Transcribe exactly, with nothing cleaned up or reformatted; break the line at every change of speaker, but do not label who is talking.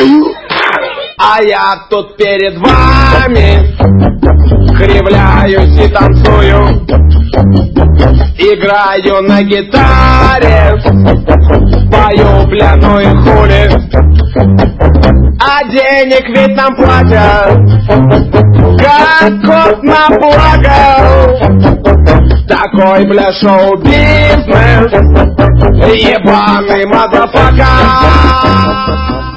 знаю.
А я тут перед вами кривляюсь и танцую, играю на гитаре, пою пляну и хули. А денег ведь нам платят, как кот на благо. Такой, бля, шоу-бизнес, ебаный мазафака.